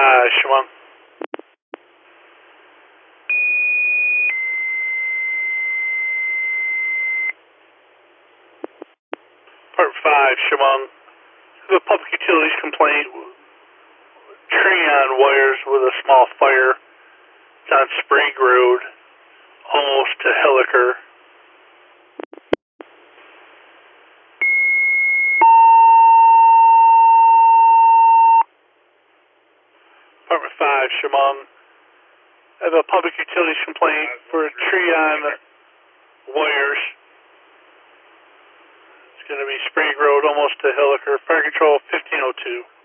5, Shimon. Part 5, Shimon. The public utilities complaint. Tree on wires with a small fire. It's on Sprague Road, almost to Hilliker. Department 5, Shimon. I have a public utilities complaint for a tree on wires. It's going to be Sprague Road, almost to Hilliker. Fire Control 1502.